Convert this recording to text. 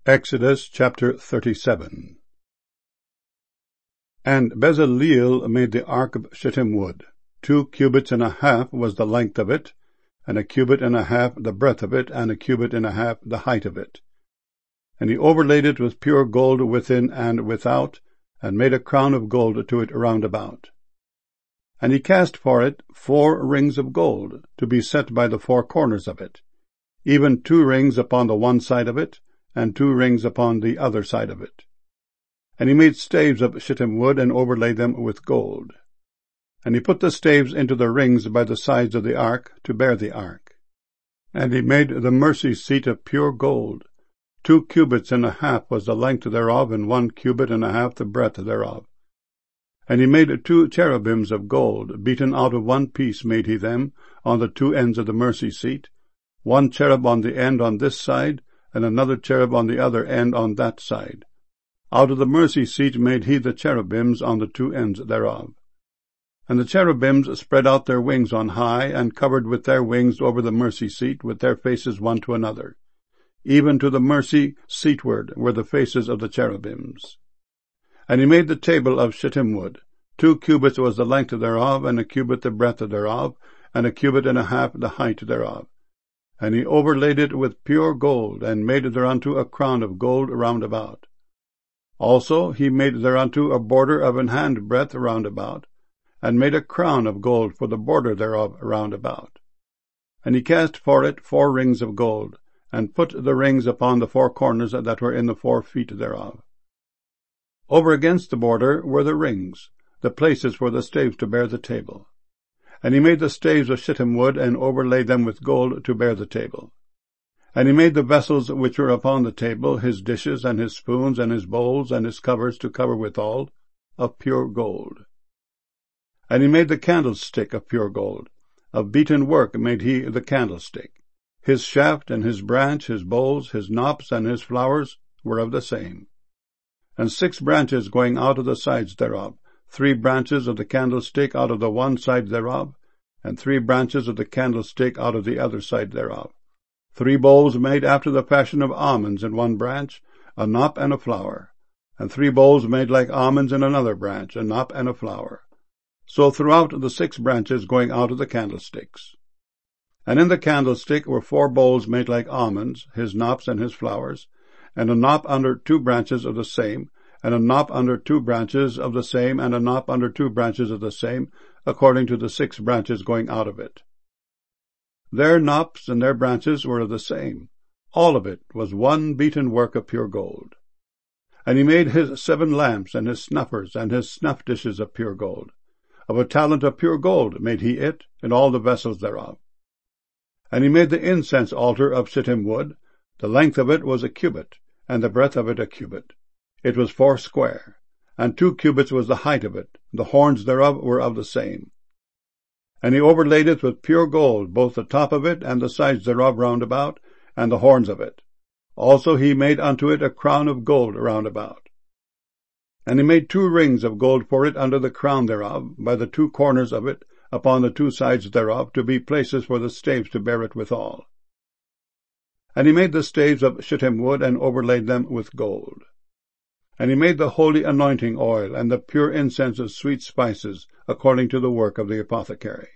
Exodus chapter 37. And Bezaleel made the ark of shittim wood. 2 cubits and a half was the length of it, and a cubit and a half the breadth of it, and a cubit and a half the height of it. And he overlaid it with pure gold within and without, and made a crown of gold to it round about. And he cast for it 4 rings of gold, to be set by the 4 corners of it, even 2 rings upon the one side of it, and 2 rings upon the other side of it. And he made staves of shittim wood, and overlaid them with gold. And he put the staves into the rings by the sides of the ark, to bear the ark. And he made the mercy seat of pure gold. 2 cubits and a half was the length thereof, and 1 cubit and a half the breadth thereof. And he made 2 cherubims of gold, beaten out of one piece made he them, on the 2 ends of the mercy seat, 1 cherub on the end on this side, and another cherub on the other end on that side. Out of the mercy seat made he the cherubims on the 2 ends thereof. And the cherubims spread out their wings on high, and covered with their wings over the mercy seat, with their faces one to another. Even to the mercy seatward were the faces of the cherubims. And he made the table of shittim wood. 2 cubits was the length thereof, and a cubit the breadth thereof, and a cubit and a half the height thereof. And he overlaid it with pure gold, and made thereunto a crown of gold round about. Also he made thereunto a border of an handbreadth round about, and made a crown of gold for the border thereof round about. And he cast for it 4 rings of gold, and put the rings upon the 4 corners that were in the 4 feet thereof. Over against the border were the rings, the places for the staves to bear the table. And he made the staves of shittim wood, and overlaid them with gold to bear the table. And he made the vessels which were upon the table, his dishes, and his spoons, and his bowls, and his covers to cover withal, of pure gold. And he made the candlestick of pure gold. Of beaten work made he the candlestick. His shaft, and his branch, his bowls, his knops, and his flowers were of the same. And 6 branches going out of the sides thereof, 3 branches of the candlestick out of the one side thereof, and 3 branches of the candlestick out of the other side thereof. 3 bowls made after the fashion of almonds in one branch, a knop and a flower, and 3 bowls made like almonds in another branch, a knop and a flower. So throughout the 6 branches going out of the candlesticks. And in the candlestick were 4 bowls made like almonds, his knops and his flowers, and a knop under 2 branches of the same, and a knop under 2 branches of the same, and a knop under 2 branches of the same, according to the 6 branches going out of it. Their knops and their branches were of the same. All of it was one beaten work of pure gold. And he made his 7 lamps, and his snuffers, and his snuff dishes of pure gold. Of a talent of pure gold made he it, and all the vessels thereof. And he made the incense altar of shittim wood. The length of it was a cubit, and the breadth of it a cubit. It was 4 square, and 2 cubits was the height of it. The horns thereof were of the same. And he overlaid it with pure gold, both the top of it and the sides thereof round about, and the horns of it. Also he made unto it a crown of gold round about. And he made 2 rings of gold for it under the crown thereof, by the 2 corners of it, upon the 2 sides thereof, to be places for the staves to bear it withal. And he made the staves of shittim wood, and overlaid them with gold. And he made the holy anointing oil, and the pure incense of sweet spices, according to the work of the apothecary.